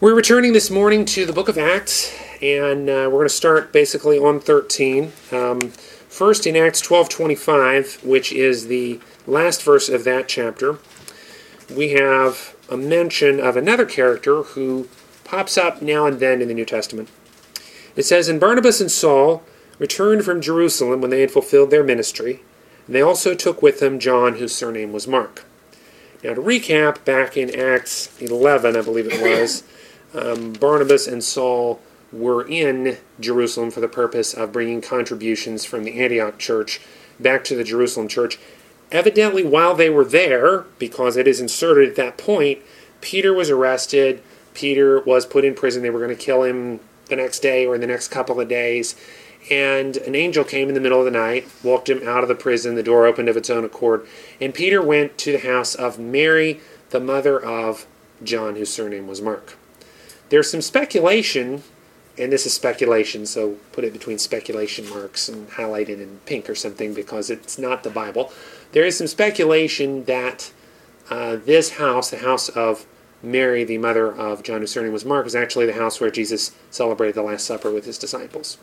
We're returning this morning to the book of Acts, and we're going to start basically on 13. First in Acts 12:25, which is the last verse of that chapter, we have a mention of another character who pops up now and then in the New Testament. It says, "And Barnabas and Saul returned from Jerusalem when they had fulfilled their ministry, and they also took with them John, whose surname was Mark." Now to recap, back in Acts 11, I believe it was, Barnabas and Saul were in Jerusalem for the purpose of bringing contributions from the Antioch church back to the Jerusalem church. Evidently, while they were there, because it is inserted at that point, Peter was arrested. Peter was put in prison. They were going to kill him the next day or in the next couple of days. And an angel came in the middle of the night, walked him out of the prison. The door opened of its own accord. And Peter went to the house of Mary, the mother of John, whose surname was Mark. There's some speculation, and this is speculation, so put it between speculation marks and highlight it in pink or something because it's not the Bible. There is some speculation that this house, the house of Mary, the mother of John, whose surname was Mark, is actually the house where Jesus celebrated the Last Supper with his disciples.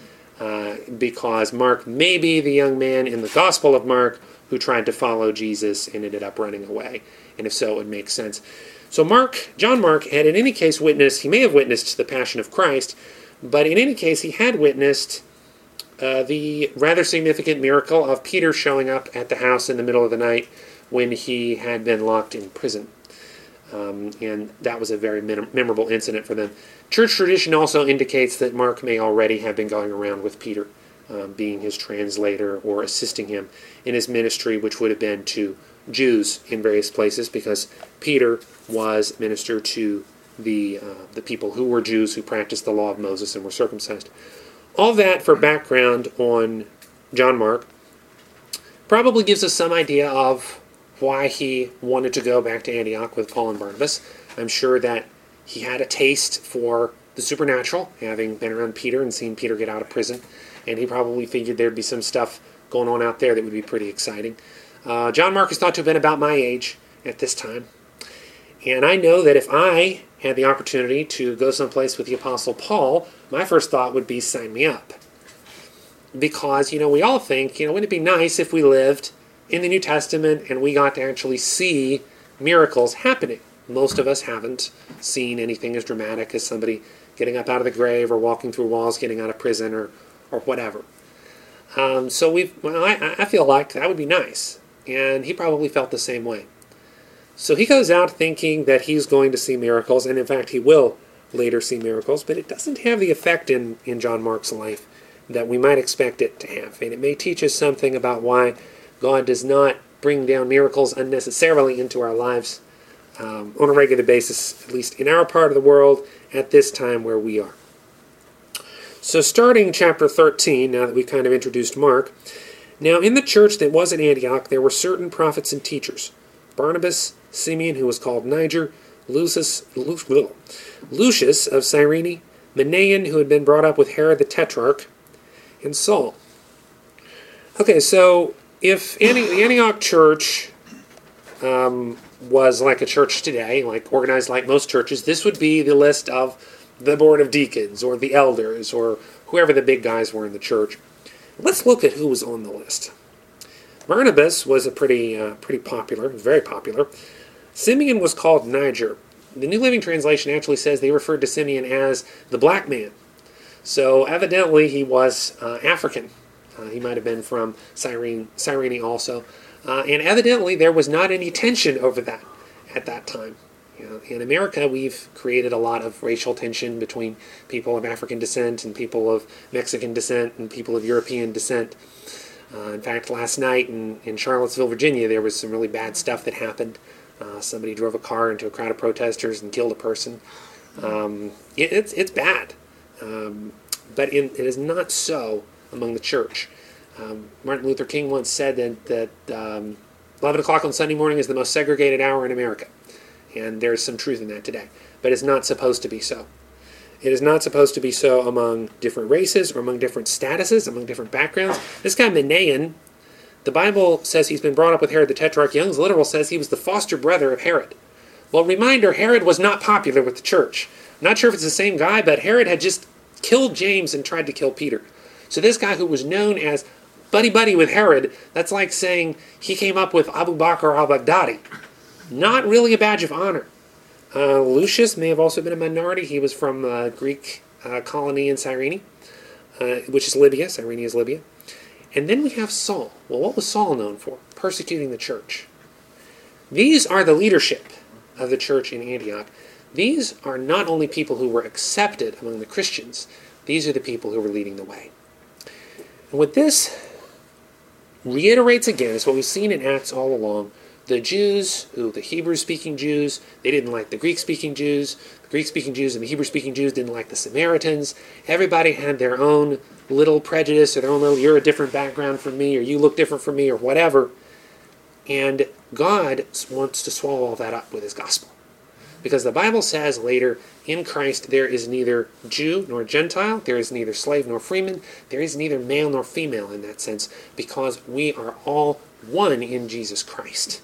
Because Mark may be the young man in the Gospel of Mark who tried to follow Jesus and ended up running away. And if so, it would make sense. So John Mark had in any case witnessed, he may have witnessed the Passion of Christ, but in any case he had witnessed the rather significant miracle of Peter showing up at the house in the middle of the night when he had been locked in prison. And that was a very memorable incident for them. Church tradition also indicates that Mark may already have been going around with Peter, being his translator or assisting him in his ministry, which would have been to Jews in various places, because Peter was minister to the people who were Jews who practiced the law of Moses and were circumcised. All that for background on John Mark probably gives us some idea of why he wanted to go back to Antioch with Paul and Barnabas. I'm sure that he had a taste for the supernatural, having been around Peter and seen Peter get out of prison, and he probably figured there'd be some stuff going on out there that would be pretty exciting. John Mark is thought to have been about my age at this time. And I know that if I had the opportunity to go someplace with the Apostle Paul, my first thought would be, sign me up. Because, we all think, wouldn't it be nice if we lived in the New Testament and we got to actually see miracles happening? Most of us haven't seen anything as dramatic as somebody getting up out of the grave or walking through walls, getting out of prison or whatever. I feel like that would be nice. And he probably felt the same way. So he goes out thinking that he's going to see miracles, and in fact he will later see miracles, but it doesn't have the effect in John Mark's life that we might expect it to have. And it may teach us something about why God does not bring down miracles unnecessarily into our lives on a regular basis, at least in our part of the world at this time where we are. So starting chapter 13, now that we've kind of introduced Mark, now in the church that was at Antioch, there were certain prophets and teachers: Barnabas, Simeon, who was called Niger, Lucius of Cyrene, Manaen, who had been brought up with Herod the Tetrarch, and Saul. Okay, so if the Antioch church was like a church today, like organized like most churches, this would be the list of the board of deacons or the elders or whoever the big guys were in the church. Let's look at who was on the list. Barnabas was a pretty popular, very popular. Simeon was called Niger. The New Living Translation actually says they referred to Simeon as the black man. So evidently he was African. He might have been from Cyrene also. And evidently there was not any tension over that at that time. In America, we've created a lot of racial tension between people of African descent and people of Mexican descent and people of European descent. In fact, last night in Charlottesville, Virginia, there was some really bad stuff that happened. Somebody drove a car into a crowd of protesters and killed a person. It's bad. But it is not so among the church. Martin Luther King once said that 11 o'clock on Sunday morning is the most segregated hour in America. And there's some truth in that today. But it's not supposed to be so. It is not supposed to be so among different races or among different statuses, among different backgrounds. This guy Manaen, the Bible says he's been brought up with Herod the Tetrarch. Young's Literal says he was the foster brother of Herod. Well, reminder, Herod was not popular with the church. I'm not sure if it's the same guy, but Herod had just killed James and tried to kill Peter. So this guy who was known as buddy-buddy with Herod, that's like saying he came up with Abu Bakr al-Baghdadi. Not really a badge of honor. Lucius may have also been a minority. He was from a Greek colony in Cyrene, which is Libya. Cyrene is Libya. And then we have Saul. Well, what was Saul known for? Persecuting the church. These are the leadership of the church in Antioch. These are not only people who were accepted among the Christians, these are the people who were leading the way. And what this reiterates again is what we've seen in Acts all along. The Jews, the Hebrew-speaking Jews, they didn't like the Greek-speaking Jews. The Greek-speaking Jews and the Hebrew-speaking Jews didn't like the Samaritans. Everybody had their own little prejudice, or their own little, you're a different background from me, or you look different from me, or whatever. And God wants to swallow all that up with his gospel. Because the Bible says later, in Christ there is neither Jew nor Gentile, there is neither slave nor freeman, there is neither male nor female in that sense, because we are all one in Jesus Christ.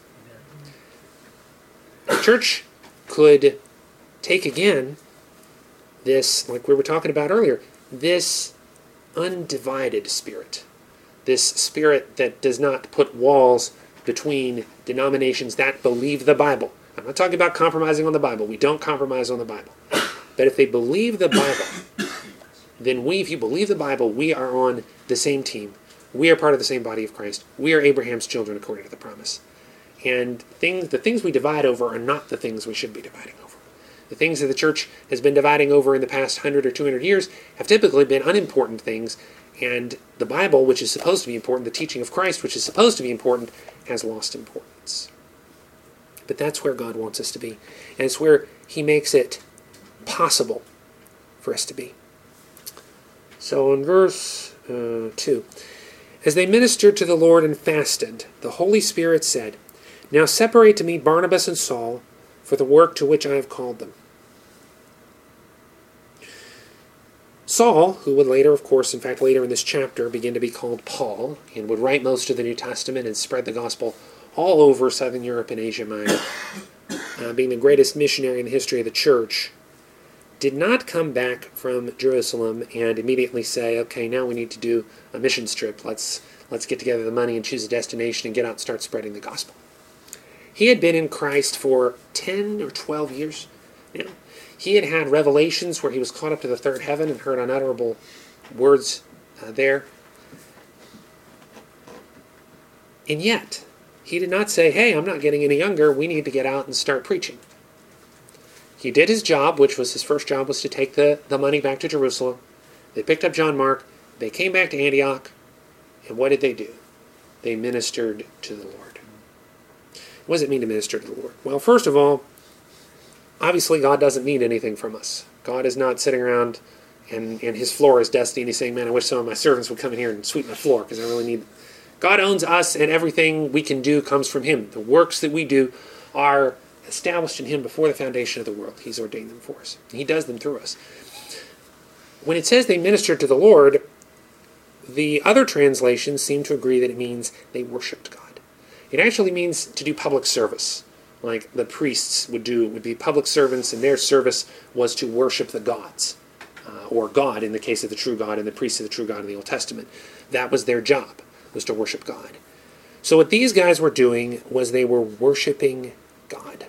The church could take again this, like we were talking about earlier, this undivided spirit. This spirit that does not put walls between denominations that believe the Bible. I'm not talking about compromising on the Bible. We don't compromise on the Bible. But if they believe the Bible, then if you believe the Bible, we are on the same team. We are part of the same body of Christ. We are Abraham's children according to the promise. And the things we divide over are not the things we should be dividing over. The things that the church has been dividing over in the past 100 or 200 years have typically been unimportant things, and the Bible, which is supposed to be important, the teaching of Christ, which is supposed to be important, has lost importance. But that's where God wants us to be, and it's where he makes it possible for us to be. So in verse 2, as they ministered to the Lord and fasted, the Holy Spirit said, "Now separate to me Barnabas and Saul for the work to which I have called them." Saul, who would later, of course, in fact later in this chapter, begin to be called Paul, and would write most of the New Testament and spread the gospel all over Southern Europe and Asia Minor, being the greatest missionary in the history of the church, did not come back from Jerusalem and immediately say, okay, now we need to do a missions trip. Let's get together the money and choose a destination and get out and start spreading the gospel. He had been in Christ for 10 or 12 years now. He had had revelations where he was caught up to the third heaven and heard unutterable words there. And yet, he did not say, hey, I'm not getting any younger, we need to get out and start preaching. He did his job, which was his first job, was to take the money back to Jerusalem. They picked up John Mark, they came back to Antioch, and what did they do? They ministered to the Lord. What does it mean to minister to the Lord? Well, first of all, obviously God doesn't need anything from us. God is not sitting around and his floor is dusty and he's saying, man, I wish some of my servants would come in here and sweep my floor because I really need... God owns us, and everything we can do comes from him. The works that we do are established in him before the foundation of the world. He's ordained them for us. He does them through us. When it says they ministered to the Lord, the other translations seem to agree that it means they worshipped God. It actually means to do public service, like the priests would be public servants, and their service was to worship the gods, or God in the case of the true God, and the priests of the true God in the Old Testament. That was their job, was to worship God. So what these guys were doing was they were worshiping God.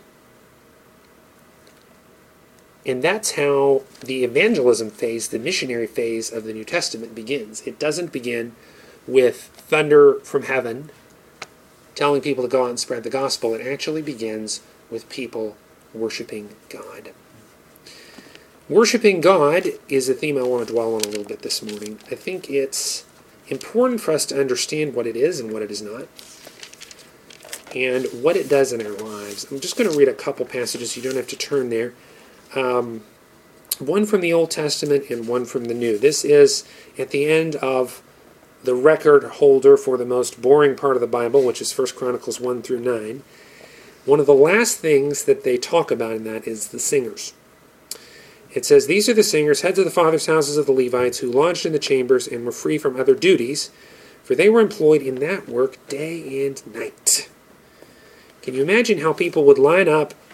And that's how the evangelism phase, the missionary phase of the New Testament begins. It doesn't begin with thunder from heaven telling people to go out and spread the gospel. It actually begins with people worshiping God. Worshiping God is a theme I want to dwell on a little bit this morning. I think it's important for us to understand what it is and what it is not, and what it does in our lives. I'm just going to read a couple passages. You don't have to turn there. One from the Old Testament and one from the New. This is at the end of the record holder for the most boring part of the Bible, which is 1 Chronicles 1 through 9. One of the last things that they talk about in that is the singers. It says, "These are the singers, heads of the fathers' houses of the Levites, who lodged in the chambers and were free from other duties, for they were employed in that work day and night." Can you imagine how people would line up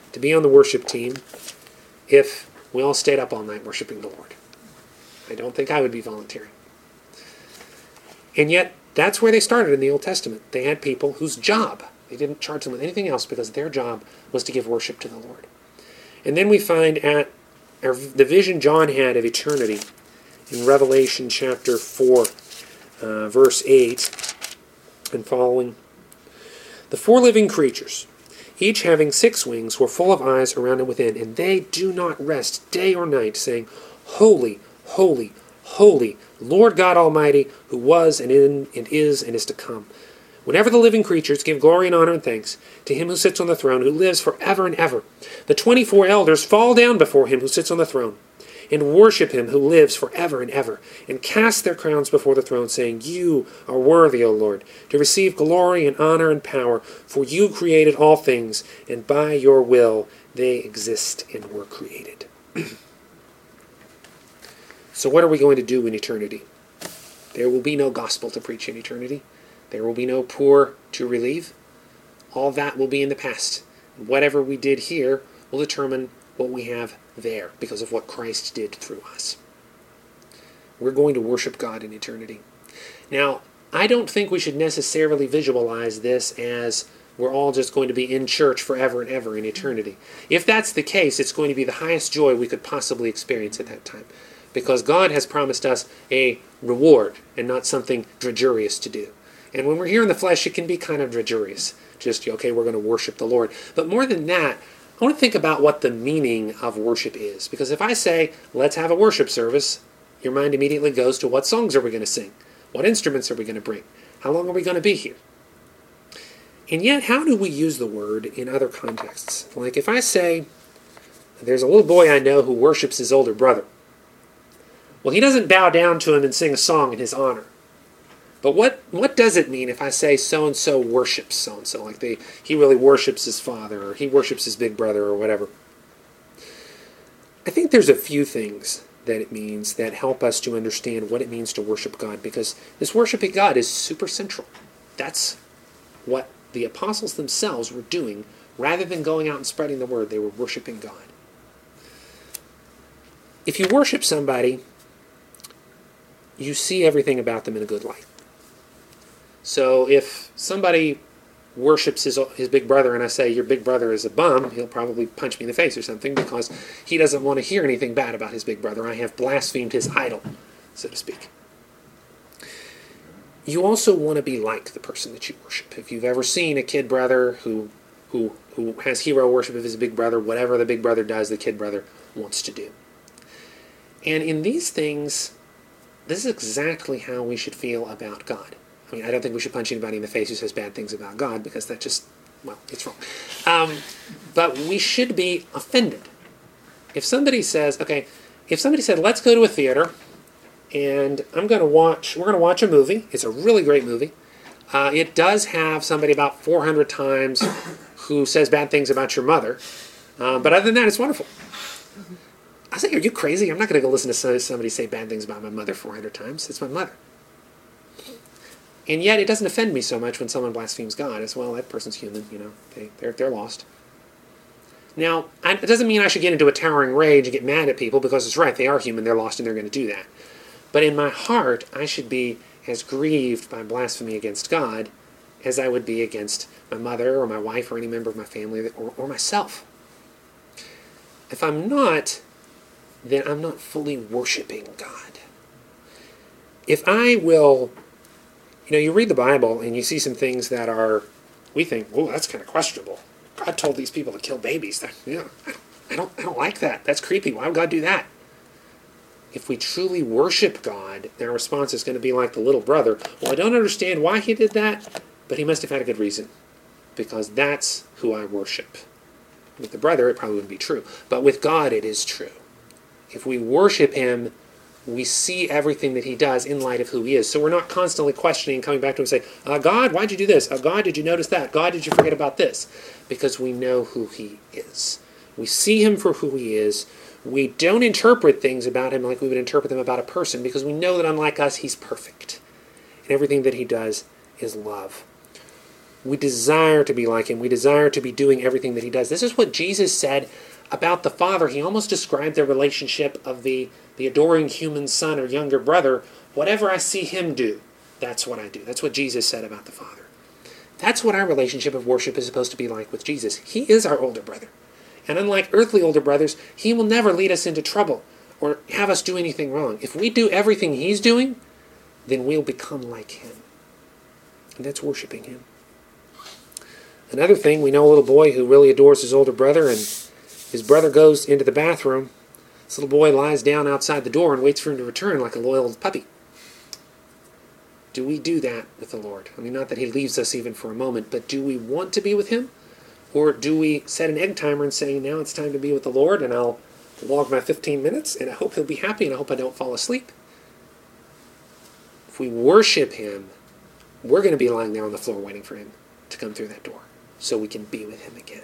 to be on the worship team if we all stayed up all night worshiping the Lord. I don't think I would be volunteering. And yet, that's where they started in the Old Testament. They had people whose job, they didn't charge them with anything else because their job was to give worship to the Lord. And then we find at the vision John had of eternity in Revelation chapter 4, verse 8 and following. The 4 living creatures, each having 6 wings, were full of eyes around and within, and they do not rest day or night, saying, Holy, holy, holy, Lord God Almighty, who was and is to come. Whenever the living creatures give glory and honor and thanks to him who sits on the throne, who lives forever and ever, the 24 elders fall down before him who sits on the throne, and worship him who lives forever and ever, and cast their crowns before the throne, saying, You are worthy, O Lord, to receive glory and honor and power, for you created all things, and by your will they exist and were created. So what are we going to do in eternity? There will be no gospel to preach in eternity. There will be no poor to relieve. All that will be in the past. Whatever we did here will determine what we have there because of what Christ did through us. We're going to worship God in eternity. Now, I don't think we should necessarily visualize this as we're all just going to be in church forever and ever in eternity. If that's the case, it's going to be the highest joy we could possibly experience at that time, because God has promised us a reward and not something drudgerous to do. And when we're here in the flesh, it can be kind of drudgerous. Just, okay, we're going to worship the Lord. But more than that, I want to think about what the meaning of worship is. Because if I say, let's have a worship service, your mind immediately goes to what songs are we going to sing? What instruments are we going to bring? How long are we going to be here? And yet, how do we use the word in other contexts? Like if I say, there's a little boy I know who worships his older brother. Well, he doesn't bow down to him and sing a song in his honor. But what does it mean if I say so-and-so worships so-and-so? Like he really worships his father, or he worships his big brother, or whatever. I think there's a few things that it means that help us to understand what it means to worship God, because this worshiping God is super central. That's what the apostles themselves were doing. Rather than going out and spreading the word, they were worshiping God. If you worship somebody, you see everything about them in a good light. So if somebody worships his big brother and I say, your big brother is a bum, he'll probably punch me in the face or something because he doesn't want to hear anything bad about his big brother. I have blasphemed his idol, so to speak. You also want to be like the person that you worship. If you've ever seen a kid brother who has hero worship of his big brother, whatever the big brother does, the kid brother wants to do. And in these things, this is exactly how we should feel about God. I mean, I don't think we should punch anybody in the face who says bad things about God, because that just, well, it's wrong. But we should be offended. If somebody says, okay, if somebody said, let's go to a theater, and we're going to watch a movie. It's a really great movie. It does have somebody about 400 times who says bad things about your mother. But other than that, it's wonderful. I say, are you crazy? I'm not going to go listen to somebody say bad things about my mother 400 times. It's my mother. And yet it doesn't offend me so much when someone blasphemes God as well. That person's human, they're lost. Now, it doesn't mean I should get into a towering rage and get mad at people, because it's right, they are human, they're lost, and they're going to do that. But in my heart, I should be as grieved by blasphemy against God as I would be against my mother or my wife or any member of my family or myself. If I'm not, then I'm not fully worshiping God. If I will... you read the Bible and you see some things that we think, oh, that's kind of questionable. God told these people to kill babies. I don't like that. That's creepy. Why would God do that? If we truly worship God, then our response is going to be like the little brother. Well, I don't understand why he did that, but he must have had a good reason, because that's who I worship. With the brother, it probably wouldn't be true, but with God, it is true. If we worship him, we see everything that he does in light of who he is. So we're not constantly questioning and coming back to him and say, God, why'd you do this? God, did you notice that? God, did you forget about this? Because we know who he is. We see him for who he is. We don't interpret things about him like we would interpret them about a person, because we know that unlike us, he's perfect. And everything that he does is love. We desire to be like him. We desire to be doing everything that he does. This is what Jesus said about the Father. He almost described the relationship of the adoring human son or younger brother. Whatever I see him do, that's what I do. That's what Jesus said about the Father. That's what our relationship of worship is supposed to be like with Jesus. He is our older brother. And unlike earthly older brothers, he will never lead us into trouble or have us do anything wrong. If we do everything he's doing, then we'll become like him. And that's worshiping him. Another thing, we know a little boy who really adores his older brother, and his brother goes into the bathroom. This little boy lies down outside the door and waits for him to return like a loyal puppy. Do we do that with the Lord? I mean, not that he leaves us even for a moment, but do we want to be with him? Or do we set an egg timer and say, now it's time to be with the Lord, and I'll log my 15 minutes, and I hope he'll be happy, and I hope I don't fall asleep? If we worship him, we're going to be lying there on the floor waiting for him to come through that door so we can be with him again.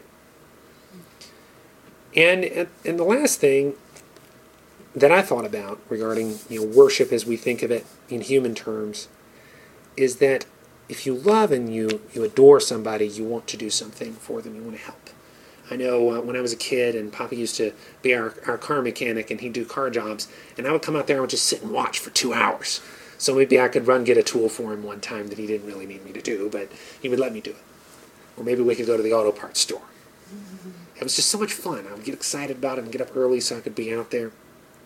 And the last thing that I thought about regarding worship as we think of it in human terms is that if you love and you adore somebody, you want to do something for them. You want to help. I know when I was a kid and Papa used to be our car mechanic and he'd do car jobs, and I would come out there and would just sit and watch for 2 hours. So maybe I could run get a tool for him one time that he didn't really need me to do, but he would let me do it. Or maybe we could go to the auto parts store. It was just so much fun. I would get excited about it and get up early so I could be out there.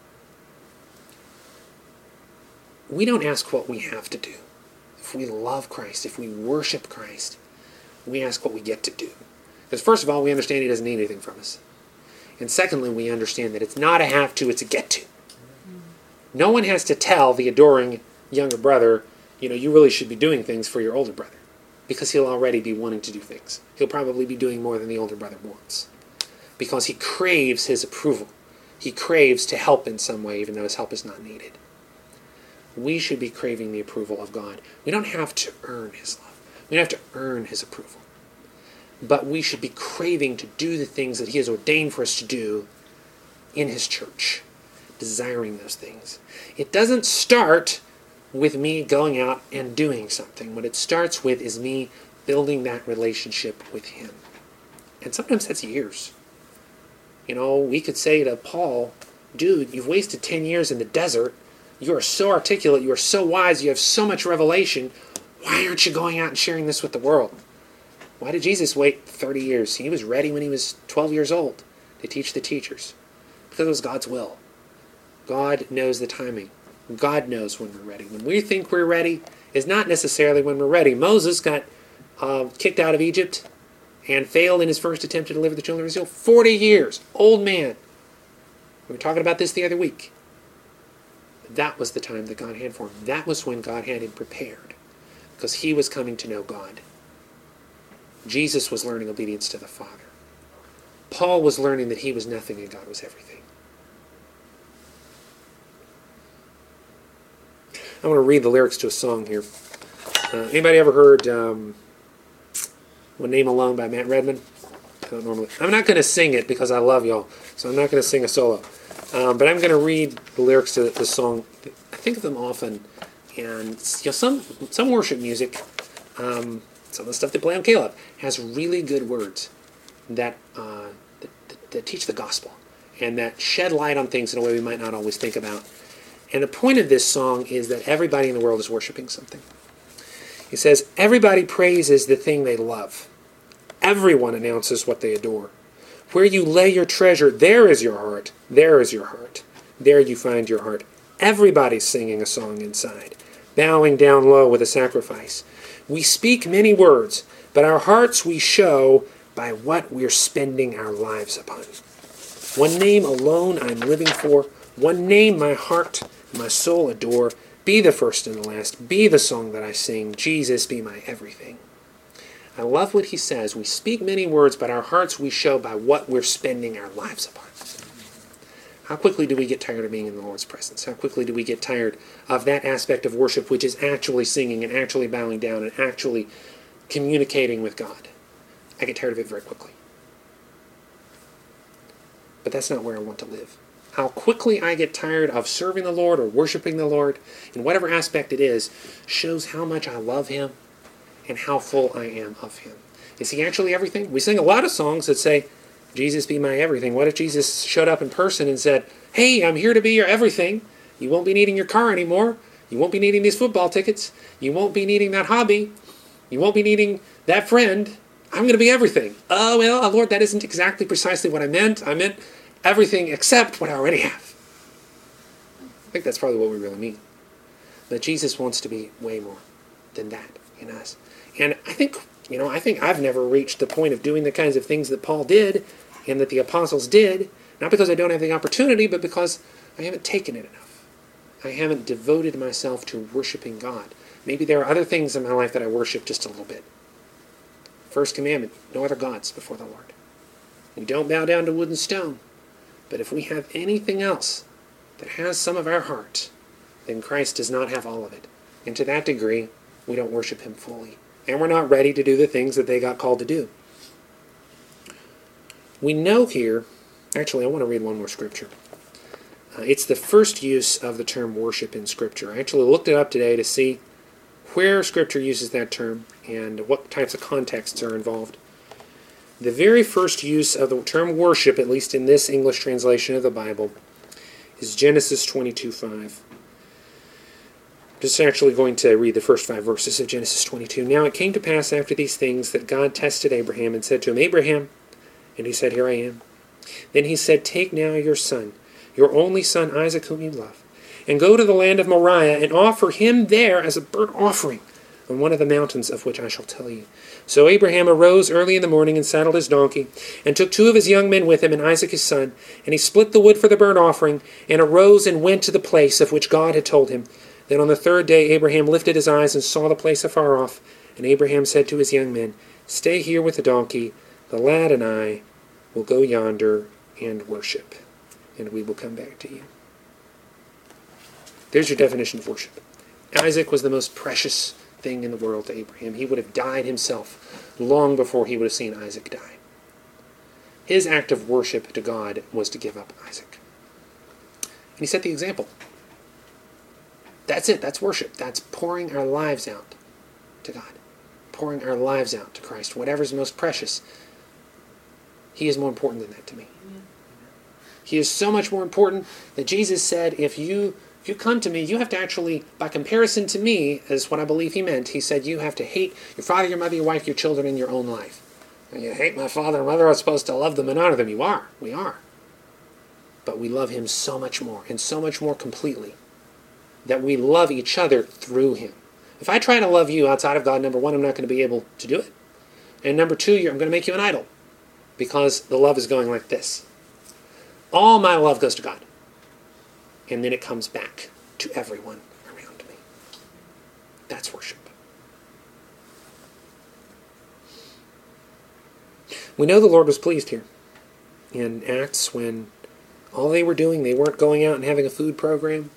We don't ask what we have to do. If we love Christ, if we worship Christ, we ask what we get to do. Because first of all, we understand he doesn't need anything from us. And secondly, we understand that it's not a have to, it's a get to. No one has to tell the adoring younger brother, you really should be doing things for your older brother. Because he'll already be wanting to do things. He'll probably be doing more than the older brother wants. Because he craves his approval. He craves to help in some way, even though his help is not needed. We should be craving the approval of God. We don't have to earn his love. We don't have to earn his approval. But we should be craving to do the things that he has ordained for us to do in his church. Desiring those things. It doesn't start with me going out and doing something. What it starts with is me building that relationship with him. And sometimes that's years. We could say to Paul, dude, you've wasted 10 years in the desert. You are so articulate. You are so wise. You have so much revelation. Why aren't you going out and sharing this with the world? Why did Jesus wait 30 years? He was ready when he was 12 years old to teach the teachers. Because it was God's will. God knows the timing. God knows when we're ready. When we think we're ready is not necessarily when we're ready. Moses got kicked out of Egypt and failed in his first attempt to deliver the children of Israel. 40 years. Old man. We were talking about this the other week. That was the time that God had for him. That was when God had him prepared. Because he was coming to know God. Jesus was learning obedience to the Father. Paul was learning that he was nothing and God was everything. I want to read the lyrics to a song here. Anybody ever heard One Name Alone by Matt Redman? I'm not going to sing it because I love y'all, so I'm not going to sing a solo. But I'm going to read the lyrics to the song. I think of them often, and some worship music, some of the stuff they play on Caleb, has really good words that teach the gospel and that shed light on things in a way we might not always think about. And the point of this song is that everybody in the world is worshiping something. He says, everybody praises the thing they love. Everyone announces what they adore. Where you lay your treasure, there is your heart. There is your heart. There you find your heart. Everybody's singing a song inside, bowing down low with a sacrifice. We speak many words, but our hearts we show by what we're spending our lives upon. One name alone I'm living for. One name my heart, my soul adore. Be the first and the last. Be the song that I sing. Jesus, be my everything. I love what he says. We speak many words, but our hearts we show by what we're spending our lives upon. How quickly do we get tired of being in the Lord's presence? How quickly do we get tired of that aspect of worship, which is actually singing and actually bowing down and actually communicating with God? I get tired of it very quickly. But that's not where I want to live. How quickly I get tired of serving the Lord or worshiping the Lord, in whatever aspect it is, shows how much I love him and how full I am of him. Is he actually everything? We sing a lot of songs that say, Jesus be my everything. What if Jesus showed up in person and said, hey, I'm here to be your everything. You won't be needing your car anymore. You won't be needing these football tickets. You won't be needing that hobby. You won't be needing that friend. I'm going to be everything. Oh, well, Lord, that isn't exactly precisely what I meant. I meant everything except what I already have. I think that's probably what we really mean. But Jesus wants to be way more than that in us. And I think I've never reached the point of doing the kinds of things that Paul did and that the apostles did, not because I don't have the opportunity, but because I haven't taken it enough. I haven't devoted myself to worshiping God. Maybe there are other things in my life that I worship just a little bit. First commandment, no other gods before the Lord. We don't bow down to wood and stone. But if we have anything else that has some of our heart, then Christ does not have all of it. And to that degree, we don't worship him fully. And we're not ready to do the things that they got called to do. We know here, actually I want to read one more scripture. It's the first use of the term worship in Scripture. I actually looked it up today to see where Scripture uses that term and what types of contexts are involved. The very first use of the term worship, at least in this English translation of the Bible, is Genesis 22:5. Just actually going to read the first 5 verses of Genesis 22. Now it came to pass after these things that God tested Abraham and said to him, Abraham, and he said, Here I am. Then he said, Take now your son, your only son Isaac, whom you love, and go to the land of Moriah, and offer him there as a burnt offering on one of the mountains of which I shall tell you. So Abraham arose early in the morning and saddled his donkey, and took 2 of his young men with him, and Isaac his son, and he split the wood for the burnt offering, and arose and went to the place of which God had told him. Then on the 3rd day Abraham lifted his eyes and saw the place afar off, and Abraham said to his young men, Stay here with the donkey, the lad and I will go yonder and worship, and we will come back to you. There's your definition of worship. Isaac was the most precious thing in the world to Abraham. He would have died himself long before he would have seen Isaac die. His act of worship to God was to give up Isaac. And he set the example. That's it. That's worship. That's pouring our lives out to God. Pouring our lives out to Christ. Whatever's most precious, he is more important than that to me. He is so much more important that Jesus said, if you come to me, you have to actually, by comparison to me, is what I believe he meant. He said, you have to hate your father, your mother, your wife, your children, and your own life. And you hate my father and mother, I was supposed to love them and honor them. We are. But we love him so much more, and so much more completely, that we love each other through him. If I try to love you outside of God, number one, I'm not going to be able to do it. And number two, I'm going to make you an idol. Because the love is going like this. All my love goes to God. And then it comes back to everyone around me. That's worship. We know the Lord was pleased here in Acts when all they were doing, they weren't going out and having a food program.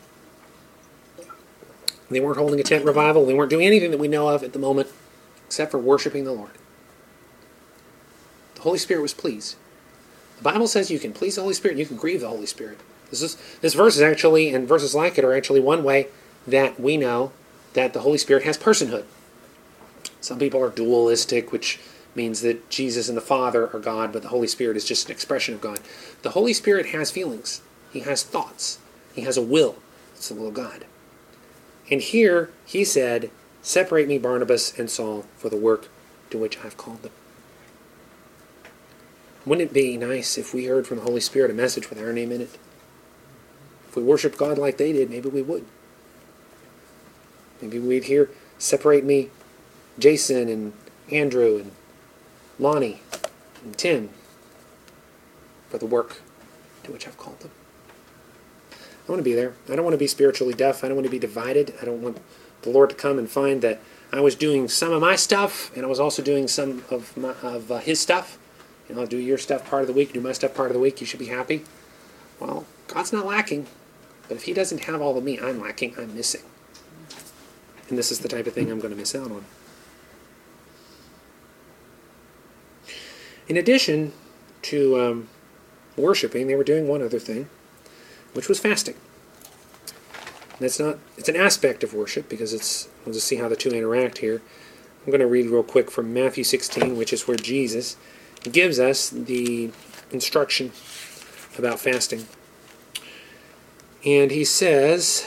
They weren't holding a tent revival. They weren't doing anything that we know of at the moment except for worshiping the Lord. The Holy Spirit was pleased. The Bible says you can please the Holy Spirit and you can grieve the Holy Spirit. This verse is actually, and verses like it are actually one way that we know that the Holy Spirit has personhood. Some people are dualistic, which means that Jesus and the Father are God, but the Holy Spirit is just an expression of God. The Holy Spirit has feelings. He has thoughts. He has a will. It's the will of God. And here he said, Separate me, Barnabas and Saul, for the work to which I've called them. Wouldn't it be nice if we heard from the Holy Spirit a message with our name in it? If we worshiped God like they did, maybe we would. Maybe we'd hear, Separate me, Jason and Andrew and Lonnie and Tim, for the work to which I've called them. I want to be there. I don't want to be spiritually deaf. I don't want to be divided. I don't want the Lord to come and find that I was doing some of my stuff and I was also doing some of his stuff. I'll do your stuff part of the week, do my stuff part of the week, you should be happy. Well, God's not lacking. But if he doesn't have all of me, I'm lacking, I'm missing. And this is the type of thing I'm going to miss out on. In addition to worshiping, they were doing one other thing, which was fasting. And it's an aspect of worship, because we'll just see how the two interact here. I'm going to read real quick from Matthew 16, which is where Jesus gives us the instruction about fasting. And he says,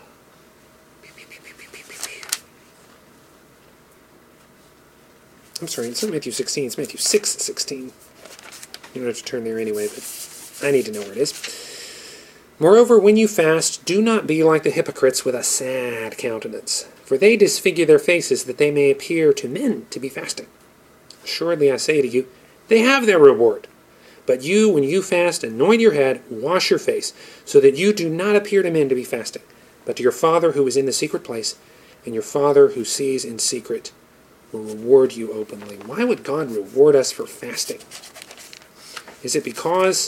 I'm sorry, it's not Matthew 16, it's Matthew 6:16. You don't have to turn there anyway, but I need to know where it is. Moreover, when you fast, do not be like the hypocrites with a sad countenance, for they disfigure their faces that they may appear to men to be fasting. Assuredly, I say to you, they have their reward. But you, when you fast, anoint your head, wash your face, so that you do not appear to men to be fasting, but to your Father who is in the secret place, and your Father who sees in secret will reward you openly. Why would God reward us for fasting? Is it because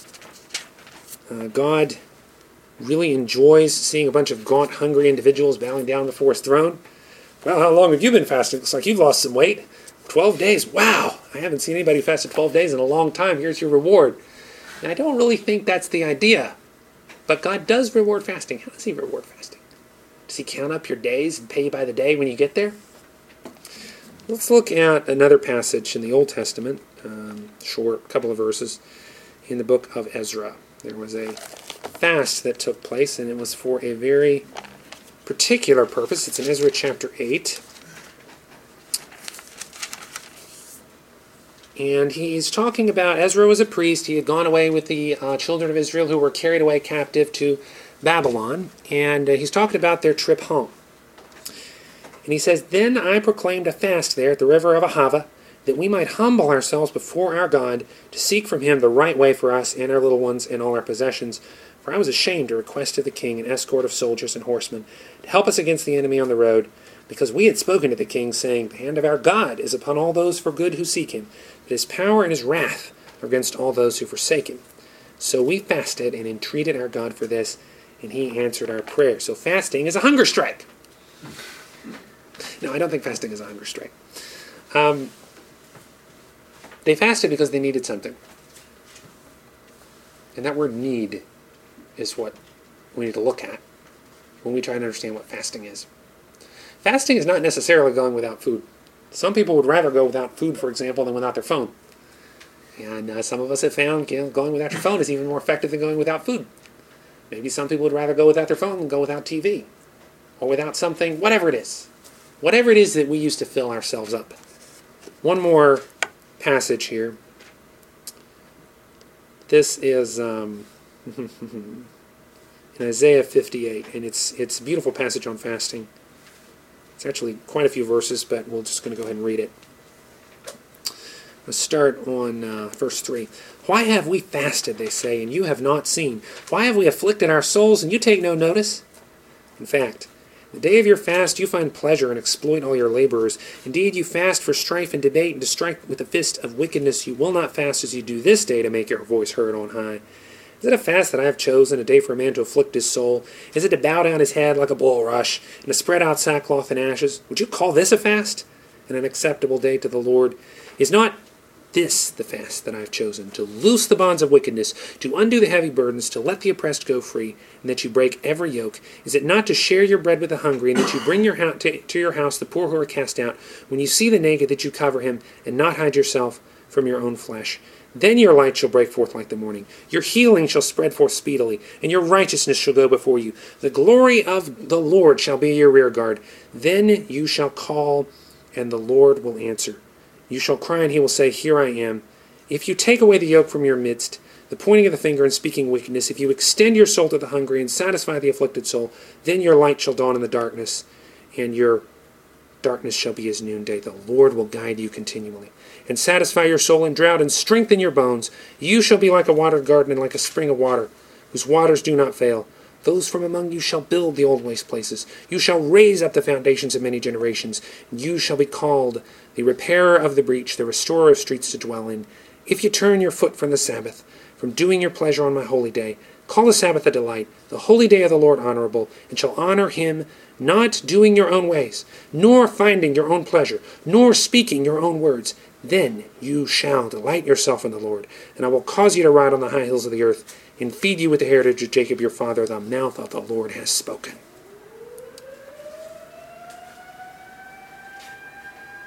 God really enjoys seeing a bunch of gaunt, hungry individuals bowing down before his throne? Well, how long have you been fasting? Looks like you've lost some weight. 12 days. Wow, I haven't seen anybody fasted 12 days in a long time. Here's your reward. And I don't really think that's the idea. But God does reward fasting. How does he reward fasting? Does he count up your days and pay you by the day when you get there? Let's look at another passage in the Old Testament, short, couple of verses, in the book of Ezra. There was a fast that took place, and it was for a very particular purpose. It's in Ezra chapter 8. And he's talking about, Ezra was a priest. He had gone away with the children of Israel who were carried away captive to Babylon. And he's talking about their trip home. And he says, Then I proclaimed a fast there at the river of Ahava, that we might humble ourselves before our God, to seek from him the right way for us and our little ones and all our possessions. For I was ashamed to request of the king an escort of soldiers and horsemen to help us against the enemy on the road, because we had spoken to the king, saying, The hand of our God is upon all those for good who seek him, but his power and his wrath are against all those who forsake him. So we fasted and entreated our God for this, and he answered our prayer. So fasting is a hunger strike. No, I don't think fasting is a hunger strike. They fasted because they needed something. And that word need is what we need to look at when we try and understand what fasting is. Fasting is not necessarily going without food. Some people would rather go without food, for example, than without their phone. And some of us have found going without your phone is even more effective than going without food. Maybe some people would rather go without their phone than go without TV. Or without something, whatever it is. Whatever it is that we use to fill ourselves up. One more passage here. This is in Isaiah 58, and it's a beautiful passage on fasting. It's actually quite a few verses, but we're just going to go ahead and read it. Let's start on verse 3. Why have we fasted, they say, and you have not seen? Why have we afflicted our souls, and you take no notice? In fact, the day of your fast you find pleasure and exploit all your laborers. Indeed, you fast for strife and debate, and to strike with the fist of wickedness. You will not fast as you do this day to make your voice heard on high. Is it a fast that I have chosen, a day for a man to afflict his soul? Is it to bow down his head like a bulrush, and to spread out sackcloth and ashes? Would you call this a fast, and an acceptable day to the Lord? Is not this the fast that I have chosen, to loose the bonds of wickedness, to undo the heavy burdens, to let the oppressed go free, and that you break every yoke? Is it not to share your bread with the hungry, and that you bring to your house the poor who are cast out? When you see the naked, that you cover him, and not hide yourself from your own flesh? Then your light shall break forth like the morning. Your healing shall spread forth speedily, and your righteousness shall go before you. The glory of the Lord shall be your rear guard. Then you shall call, and the Lord will answer. You shall cry, and he will say, Here I am. If you take away the yoke from your midst, the pointing of the finger and speaking wickedness, if you extend your soul to the hungry and satisfy the afflicted soul, then your light shall dawn in the darkness, and your darkness shall be as noonday. The Lord will guide you continually, and satisfy your soul in drought, and strengthen your bones. You shall be like a watered garden, and like a spring of water, whose waters do not fail. Those from among you shall build the old waste places. You shall raise up the foundations of many generations. You shall be called the repairer of the breach, the restorer of streets to dwell in. If you turn your foot from the Sabbath, from doing your pleasure on my holy day, call the Sabbath a delight, the holy day of the Lord honorable, and shall honor him, not doing your own ways, nor finding your own pleasure, nor speaking your own words. Then you shall delight yourself in the Lord, and I will cause you to ride on the high hills of the earth, and feed you with the heritage of Jacob your father. The mouth of the Lord has spoken.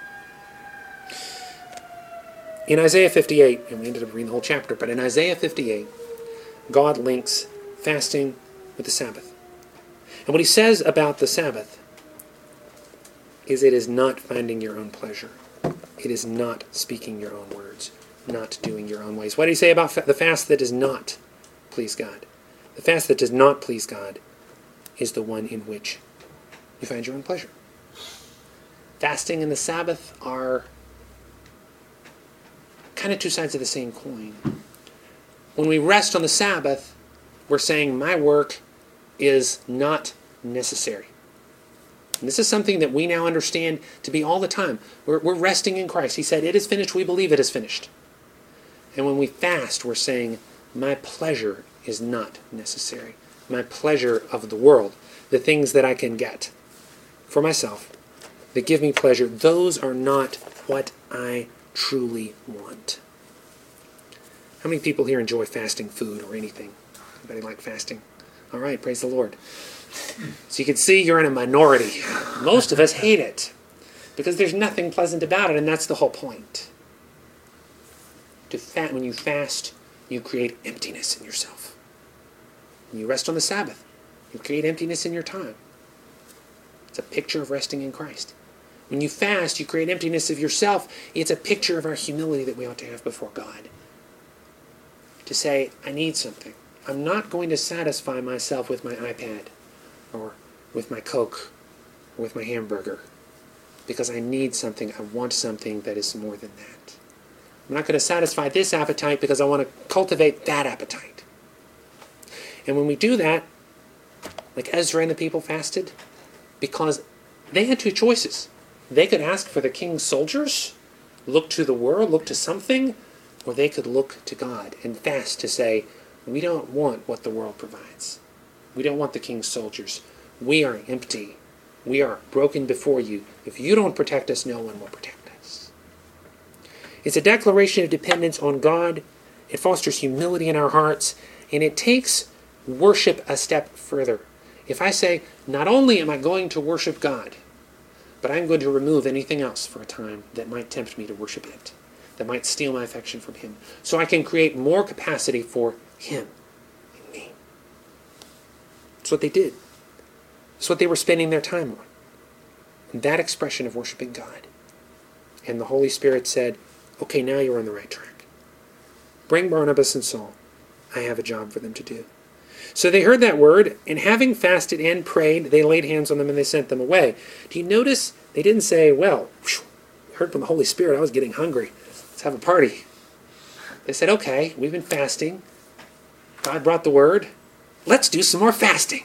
In Isaiah 58, and we ended up reading the whole chapter, but in Isaiah 58, God links fasting with the Sabbath. And what he says about the Sabbath is it is not finding your own pleasure. It is not speaking your own words, not doing your own ways. What did he say about the fast that does not please God? The fast that does not please God is the one in which you find your own pleasure. Fasting and the Sabbath are kind of two sides of the same coin. When we rest on the Sabbath, we're saying my work is not necessary. And this is something that we now understand to be all the time. We're resting in Christ. He said, it is finished. We believe it is finished. And when we fast, we're saying, my pleasure is not necessary. My pleasure of the world, the things that I can get for myself, that give me pleasure, those are not what I truly want. How many people here enjoy fasting food or anything? Anybody like fasting? All right, praise the Lord. So you can see you're in a minority. Most of us hate it because there's nothing pleasant about it, and that's the whole point. When you fast, you create emptiness in yourself. When you rest on the Sabbath, you create emptiness in your time. It's a picture of resting in Christ. When you fast, you create emptiness of yourself. It's a picture of our humility that we ought to have before God. To say, I need something. I'm not going to satisfy myself with my iPad or with my Coke or with my hamburger because I need something. I want something that is more than that. I'm not going to satisfy this appetite because I want to cultivate that appetite. And when we do that, like Ezra and the people fasted, because they had two choices. They could ask for the king's soldiers, look to the world, look to something, or they could look to God and fast to say, we don't want what the world provides. We don't want the king's soldiers. We are empty. We are broken before you. If you don't protect us, no one will protect us. It's a declaration of dependence on God. It fosters humility in our hearts, and it takes worship a step further. If I say, not only am I going to worship God, but I'm going to remove anything else for a time that might tempt me to worship it, that might steal my affection from Him, so I can create more capacity for Him in me. That's what they did. That's what they were spending their time on. And that expression of worshiping God. And the Holy Spirit said, okay, now you're on the right track. Bring Barnabas and Saul. I have a job for them to do. So they heard that word, and having fasted and prayed, they laid hands on them and they sent them away. Do you notice they didn't say, well, I heard from the Holy Spirit I was getting hungry. Let's have a party. They said, okay, we've been fasting. God brought the word. Let's do some more fasting.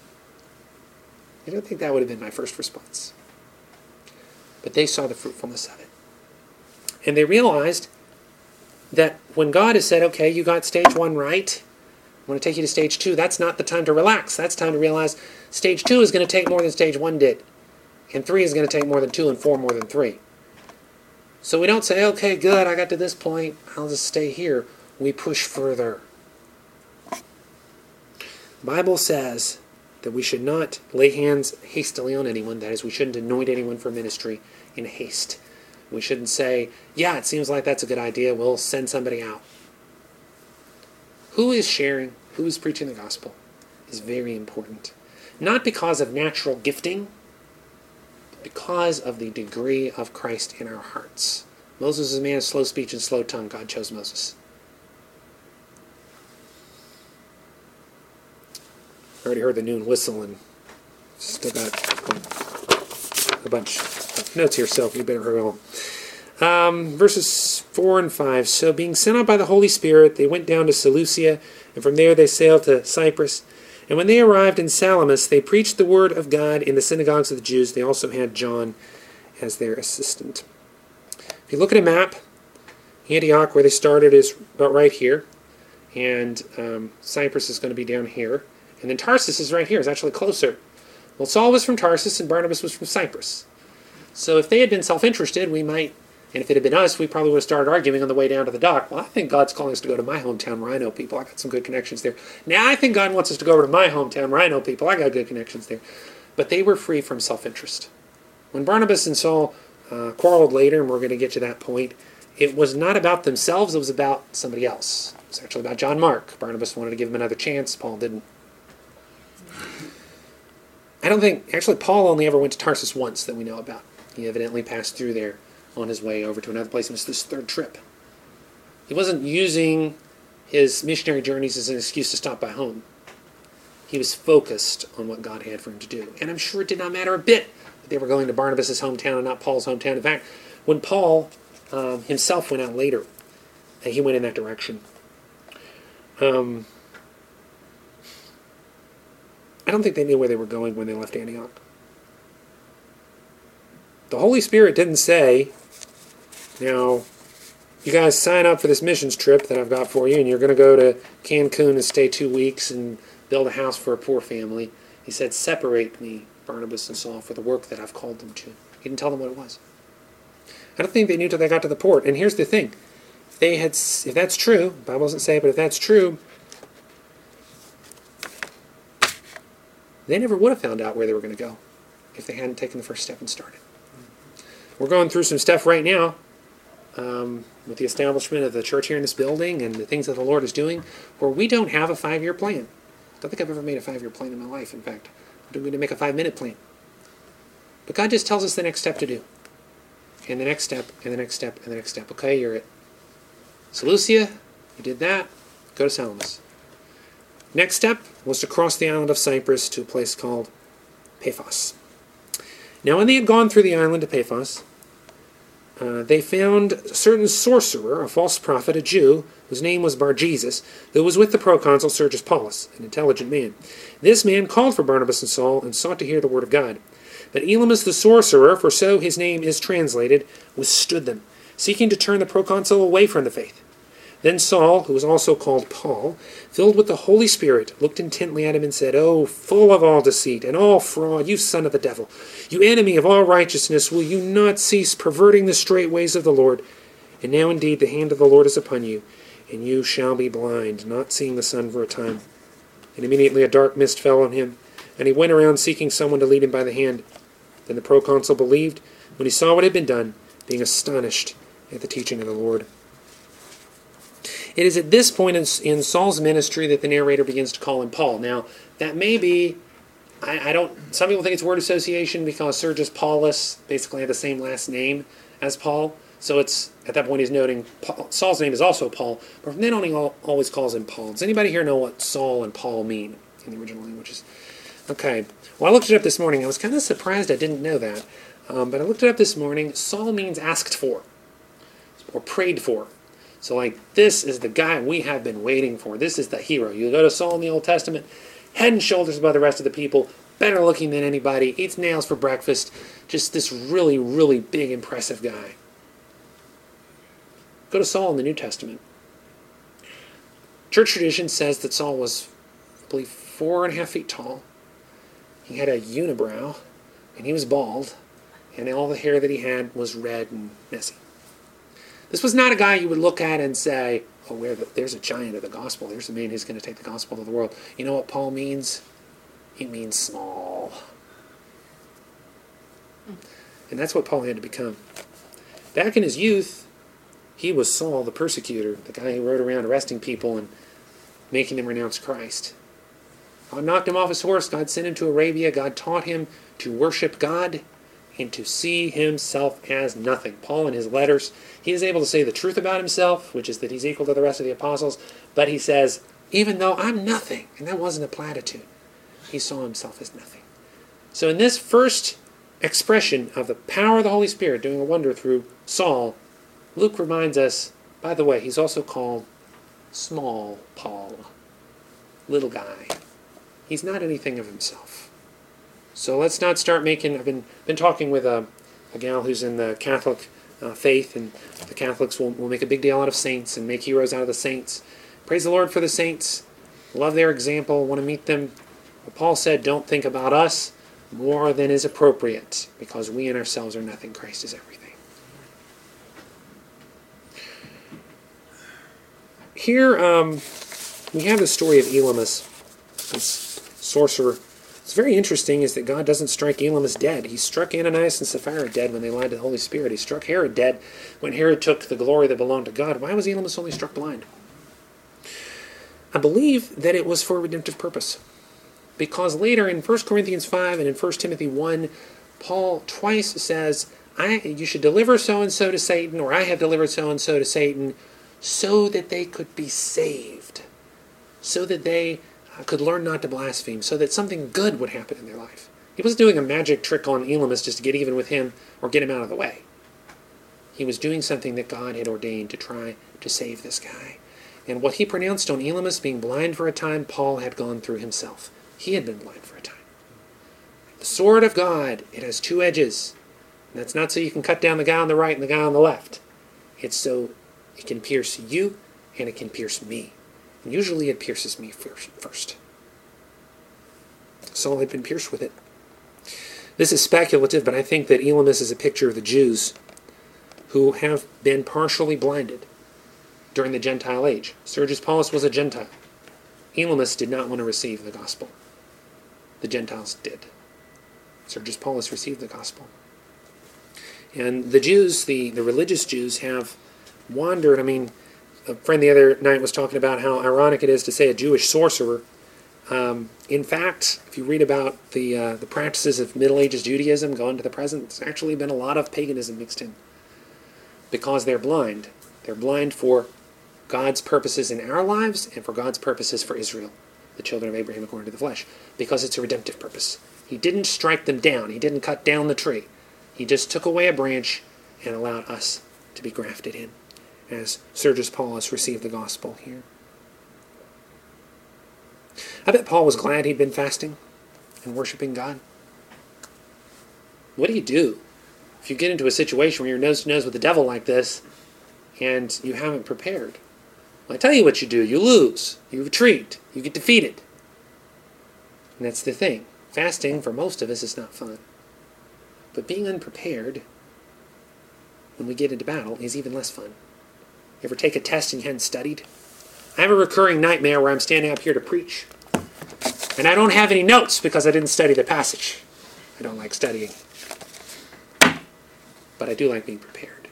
I don't think that would have been my first response. But they saw the fruitfulness of it. And they realized that when God has said, okay, you got stage 1 right, I want to take you to stage 2, that's not the time to relax. That's time to realize stage 2 is going to take more than stage 1 did. And 3 is going to take more than 2 and 4 more than 3. So we don't say, okay, good, I got to this point, I'll just stay here. We push further. The Bible says that we should not lay hands hastily on anyone. That is, we shouldn't anoint anyone for ministry in haste. We shouldn't say, yeah, it seems like that's a good idea, we'll send somebody out. Who is sharing, who is preaching the gospel is very important. Not because of natural gifting, but because of the degree of Christ in our hearts. Moses is a man of slow speech and slow tongue. God chose Moses. I already heard the noon whistle and still got a bunch of notes here, so you better hurry on. Verses 4 and 5. So being sent out by the Holy Spirit, they went down to Seleucia, and from there they sailed to Cyprus. And when they arrived in Salamis, they preached the word of God in the synagogues of the Jews. They also had John as their assistant. If you look at a map, Antioch, where they started, is about right here. And Cyprus is going to be down here. And then Tarsus is right here. It's actually closer. Well, Saul was from Tarsus and Barnabas was from Cyprus. So if they had been self-interested, we might, and if it had been us, we probably would have started arguing on the way down to the dock. Well, I think God's calling us to go to my hometown where I know people. I got some good connections there. Now I think God wants us to go over to my hometown where I know people. I got good connections there. But they were free from self-interest. When Barnabas and Saul quarreled later, and we're going to get to that point, it was not about themselves, it was about somebody else. It was actually about John Mark. Barnabas wanted to give him another chance, Paul didn't. I don't think, actually Paul only ever went to Tarsus once that we know about. He evidently passed through there on his way over to another place. It was this third trip. He wasn't using his missionary journeys as an excuse to stop by home. He was focused on what God had for him to do. And I'm sure it did not matter a bit that they were going to Barnabas' hometown and not Paul's hometown. In fact, when Paul himself went out later, he went in that direction. I don't think they knew where they were going when they left Antioch. The Holy Spirit didn't say, now, you guys sign up for this missions trip that I've got for you, and you're going to go to Cancun and stay 2 weeks and build a house for a poor family. He said, separate me, Barnabas and Saul, for the work that I've called them to. He didn't tell them what it was. I don't think they knew till they got to the port. And here's the thing. If that's true, the Bible doesn't say it, but if that's true, they never would have found out where they were going to go if they hadn't taken the first step and started. We're going through some stuff right now with the establishment of the church here in this building and the things that the Lord is doing where we don't have a 5-year plan. I don't think I've ever made a 5-year plan in my life. In fact, I'm going to make a 5-minute plan. But God just tells us the next step to do. And the next step, and the next step, and the next step. Okay, you're at Seleucia. You did that. Go to Salamis. Next step was to cross the island of Cyprus to a place called Paphos. Now, when they had gone through the island of Paphos, they found a certain sorcerer, a false prophet, a Jew, whose name was Bar-Jesus, who was with the proconsul Sergius Paulus, an intelligent man. This man called for Barnabas and Saul and sought to hear the word of God. But Elymas the sorcerer, for so his name is translated, withstood them, seeking to turn the proconsul away from the faith. Then Saul, who was also called Paul, filled with the Holy Spirit, looked intently at him and said, "O full of all deceit and all fraud, you son of the devil, you enemy of all righteousness, will you not cease perverting the straight ways of the Lord? And now indeed the hand of the Lord is upon you, and you shall be blind, not seeing the sun for a time." And immediately a dark mist fell on him, and he went around seeking someone to lead him by the hand. Then the proconsul believed when he saw what had been done, being astonished at the teaching of the Lord. It is at this point in Saul's ministry that the narrator begins to call him Paul. Now, that may be, some people think it's word association because Sergius Paulus basically had the same last name as Paul. So it's, at that point he's noting Saul's name is also Paul, but from then on he always calls him Paul. Does anybody here know what Saul and Paul mean in the original languages? Okay. Well, I looked it up this morning. I was kind of surprised I didn't know that. But I looked it up this morning. Saul means asked for or prayed for. So, this is the guy we have been waiting for. This is the hero. You go to Saul in the Old Testament, head and shoulders above the rest of the people, better looking than anybody, eats nails for breakfast, just this really, really big, impressive guy. Go to Saul in the New Testament. Church tradition says that Saul was, I believe, 4.5 feet tall. He had a unibrow, and he was bald, and all the hair that he had was red and messy. This was not a guy you would look at and say, oh, there's a giant of the gospel. There's a man who's going to take the gospel to the world. You know what Paul means? He means small. And that's what Paul had to become. Back in his youth, he was Saul the persecutor, the guy who rode around arresting people and making them renounce Christ. God knocked him off his horse. God sent him to Arabia. God taught him to worship God and to see himself as nothing. Paul, in his letters, he is able to say the truth about himself, which is that he's equal to the rest of the apostles, but he says, even though I'm nothing, and that wasn't a platitude, he saw himself as nothing. So in this first expression of the power of the Holy Spirit doing a wonder through Saul, Luke reminds us, by the way, he's also called small Paul, little guy. He's not anything of himself. So let's not start making... I've been talking with a gal who's in the Catholic faith, and the Catholics will make a big deal out of saints and make heroes out of the saints. Praise the Lord for the saints. Love their example. Want to meet them. But Paul said, don't think about us more than is appropriate, because we in ourselves are nothing. Christ is everything. Here we have the story of Elymas, this sorcerer What's very interesting is that God doesn't strike Elymas dead. He struck Ananias and Sapphira dead when they lied to the Holy Spirit. He struck Herod dead when Herod took the glory that belonged to God. Why was Elymas only struck blind? I believe that it was for a redemptive purpose. Because later in 1 Corinthians 5 and in 1 Timothy 1, Paul twice says, you should deliver so-and-so to Satan, or I have delivered so-and-so to Satan, so that they could be saved, so that they could learn not to blaspheme, so that something good would happen in their life. He wasn't doing a magic trick on Elymas just to get even with him or get him out of the way. He was doing something that God had ordained to try to save this guy. And what he pronounced on Elymas being blind for a time, Paul had gone through himself. He had been blind for a time. The sword of God, it has two edges. And that's not so you can cut down the guy on the right and the guy on the left. It's so it can pierce you and it can pierce me. And usually it pierces me first. Saul had been pierced with it. This is speculative, but I think that Elymas is a picture of the Jews who have been partially blinded during the Gentile age. Sergius Paulus was a Gentile. Elymas did not want to receive the gospel. The Gentiles did. Sergius Paulus received the gospel. And the Jews, the religious Jews, have wandered. I mean, a friend the other night was talking about how ironic it is to say a Jewish sorcerer. In fact, if you read about the practices of Middle Ages Judaism going to the present, there's actually been a lot of paganism mixed in. Because they're blind. They're blind for God's purposes in our lives and for God's purposes for Israel, the children of Abraham according to the flesh, because it's a redemptive purpose. He didn't strike them down. He didn't cut down the tree. He just took away a branch and allowed us to be grafted in, as Sergius Paulus received the gospel here. I bet Paul was glad he'd been fasting and worshiping God. What do you do if you get into a situation where you're nose to nose with the devil like this and you haven't prepared? Well, I tell you what you do. You lose. You retreat. You get defeated. And that's the thing. Fasting, for most of us, is not fun. But being unprepared when we get into battle is even less fun. You ever take a test and you hadn't studied? I have a recurring nightmare where I'm standing up here to preach. And I don't have any notes because I didn't study the passage. I don't like studying. But I do like being prepared.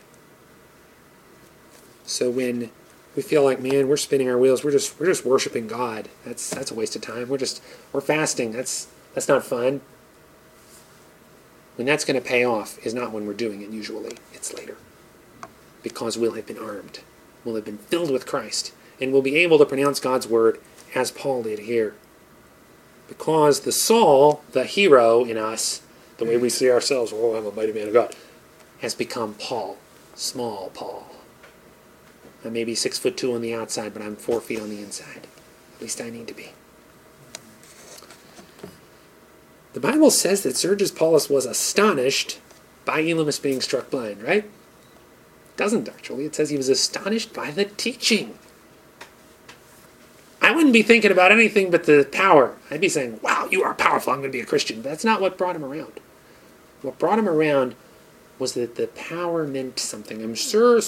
So when we feel like, man, we're spinning our wheels, we're just worshiping God. That's a waste of time. We're fasting. That's not fun. When that's going to pay off is not when we're doing it usually. It's later. Because we'll have been armed. We'll have been filled with Christ. And we'll be able to pronounce God's word as Paul did here. Because the Saul, the hero in us, the way we see ourselves, oh, I'm a mighty man of God, has become Paul, small Paul. I may be 6'2" on the outside, but I'm 4 feet on the inside. At least I need to be. The Bible says that Sergius Paulus was astonished by Elymas being struck blind, right? It doesn't actually. It says he was astonished by the teaching. I wouldn't be thinking about anything but the power. I'd be saying, wow, you are powerful, I'm going to be a Christian. But that's not what brought him around. What brought him around was that the power meant something. I'm sure,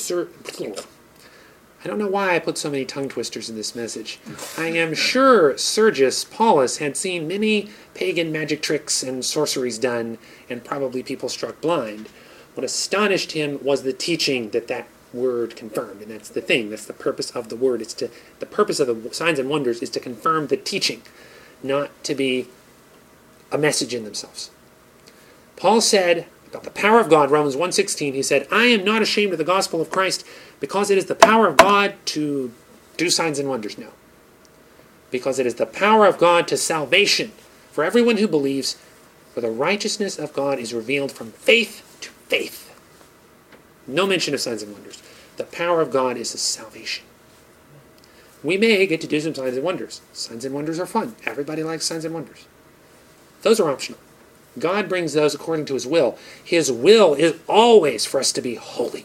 I don't know why I put so many tongue twisters in this message. I am sure Sergius Paulus had seen many pagan magic tricks and sorceries done, and probably people struck blind. What astonished him was the teaching that word confirmed, and that's the thing. That's the purpose of the word. The purpose of the signs and wonders is to confirm the teaching, not to be a message in themselves. Paul said about the power of God, Romans 1:16, he said, I am not ashamed of the gospel of Christ, because it is the power of God to do signs and wonders. No. Because it is the power of God to salvation for everyone who believes, for the righteousness of God is revealed from faith to faith. No mention of signs and wonders. The power of God is the salvation. We may get to do some signs and wonders. Signs and wonders are fun. Everybody likes signs and wonders. Those are optional. God brings those according to His will. His will is always for us to be holy.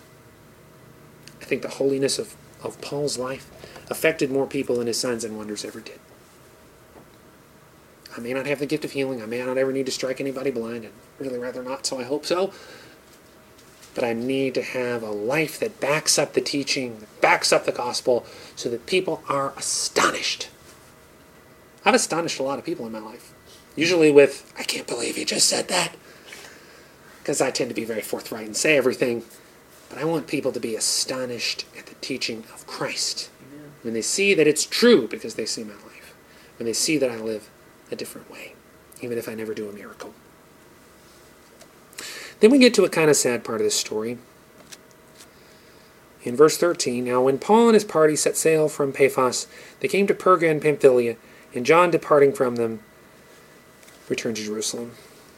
I think the holiness of Paul's life affected more people than his signs and wonders ever did. I may not have the gift of healing. I may not ever need to strike anybody blind. I'd really rather not, so I hope so. But I need to have a life that backs up the teaching, that backs up the gospel, so that people are astonished. I've astonished a lot of people in my life. Usually with, I can't believe you just said that. Because I tend to be very forthright and say everything. But I want people to be astonished at the teaching of Christ. Amen. When they see that it's true because they see my life. When they see that I live a different way. Even if I never do a miracle. Then we get to a kind of sad part of this story. In verse 13, now when Paul and his party set sail from Paphos, they came to Perga and Pamphylia, and John, departing from them, returned to Jerusalem.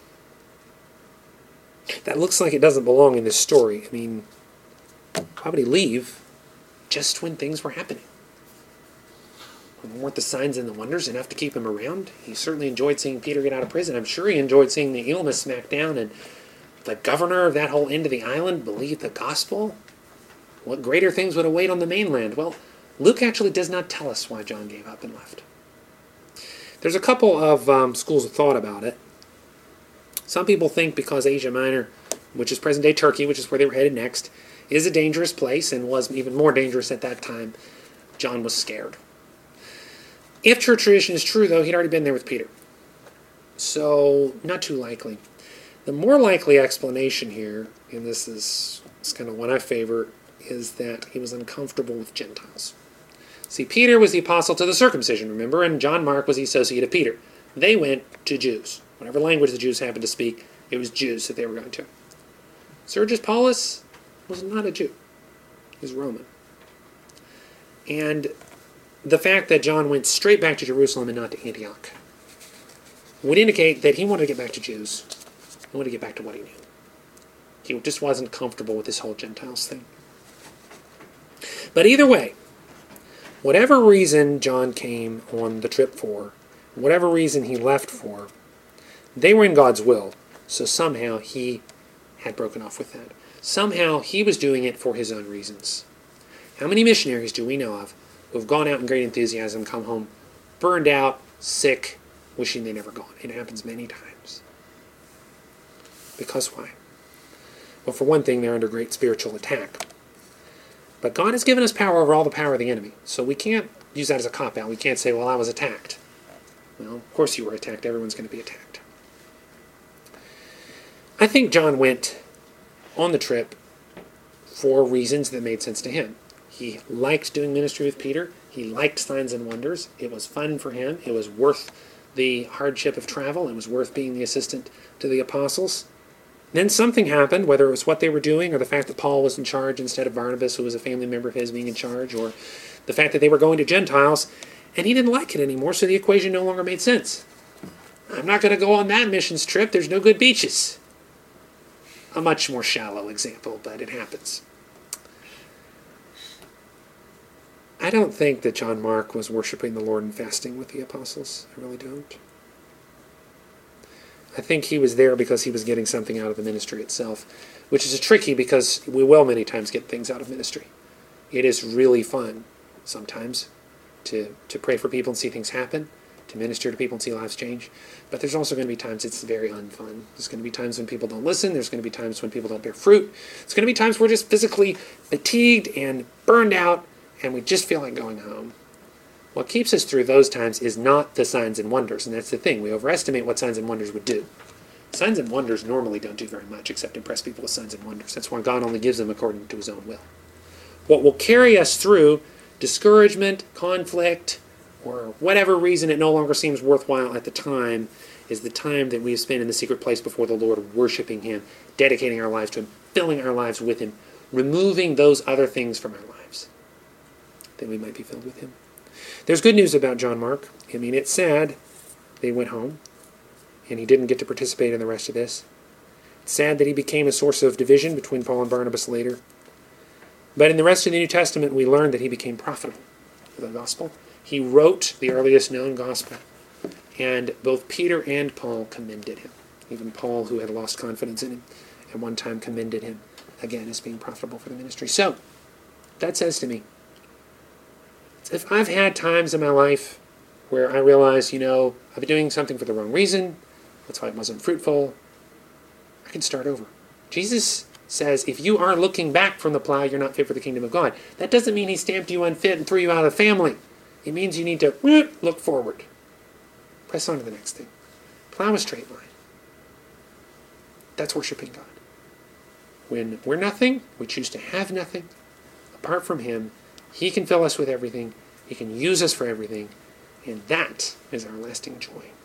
That looks like it doesn't belong in this story. I mean, why would he leave just when things were happening? Weren't the signs and the wonders enough to keep him around? He certainly enjoyed seeing Peter get out of prison. I'm sure he enjoyed seeing the Elymas smacked down, and the governor of that whole end of the island believed the gospel. What greater things would await on the mainland? Well, Luke actually does not tell us why John gave up and left. There's a couple of schools of thought about it. Some people think because Asia Minor, which is present-day Turkey, which is where they were headed next, is a dangerous place and was even more dangerous at that time, John was scared. If church tradition is true, though, he'd already been there with Peter. So, not too likely. The more likely explanation here, and this is kind of one I favor, is that he was uncomfortable with Gentiles. See, Peter was the apostle to the circumcision, remember, and John Mark was the associate of Peter. They went to Jews. Whatever language the Jews happened to speak, it was Jews that they were going to. Sergius Paulus was not a Jew. He was Roman. And the fact that John went straight back to Jerusalem and not to Antioch would indicate that he wanted to get back to Jews. He wanted to get back to what he knew. He just wasn't comfortable with this whole Gentiles thing. But either way, whatever reason John came on the trip for, whatever reason he left for, they were in God's will. So somehow he had broken off with that. Somehow he was doing it for his own reasons. How many missionaries do we know of who have gone out in great enthusiasm, come home, burned out, sick, wishing they'd never gone? It happens many times. Because why? Well, for one thing, they're under great spiritual attack. But God has given us power over all the power of the enemy. So we can't use that as a cop-out. We can't say, well, I was attacked. Well, of course you were attacked. Everyone's going to be attacked. I think John went on the trip for reasons that made sense to him. He liked doing ministry with Peter. He liked signs and wonders. It was fun for him. It was worth the hardship of travel. It was worth being the assistant to the apostles. Then something happened, whether it was what they were doing or the fact that Paul was in charge instead of Barnabas, who was a family member of his, being in charge, or the fact that they were going to Gentiles, and he didn't like it anymore, so the equation no longer made sense. I'm not going to go on that missions trip. There's no good beaches. A much more shallow example, but it happens. I don't think that John Mark was worshiping the Lord and fasting with the apostles. I really don't. I think he was there because he was getting something out of the ministry itself, which is tricky because we will many times get things out of ministry. It is really fun sometimes to pray for people and see things happen, to minister to people and see lives change. But there's also going to be times it's very unfun. There's going to be times when people don't listen. There's going to be times when people don't bear fruit. There's going to be times we're just physically fatigued and burned out and we just feel like going home. What keeps us through those times is not the signs and wonders, and that's the thing. We overestimate what signs and wonders would do. Signs and wonders normally don't do very much except impress people with signs and wonders. That's why God only gives them according to his own will. What will carry us through discouragement, conflict, or whatever reason it no longer seems worthwhile at the time is the time that we have spent in the secret place before the Lord, worshiping him, dedicating our lives to him, filling our lives with him, removing those other things from our lives, that we might be filled with him. There's good news about John Mark. I mean, it's sad they went home, and he didn't get to participate in the rest of this. It's sad that he became a source of division between Paul and Barnabas later. But in the rest of the New Testament, we learn that he became profitable for the gospel. He wrote the earliest known gospel, and both Peter and Paul commended him. Even Paul, who had lost confidence in him, at one time commended him, again, as being profitable for the ministry. So, that says to me, if I've had times in my life where I realize, I've been doing something for the wrong reason, that's why it wasn't fruitful, I can start over. Jesus says, if you are looking back from the plow, you're not fit for the kingdom of God. That doesn't mean he stamped you unfit and threw you out of the family. It means you need to look forward. Press on to the next thing. Plow a straight line. That's worshiping God. When we're nothing, we choose to have nothing. Apart from Him, He can fill us with everything. He can use us for everything. And that is our lasting joy.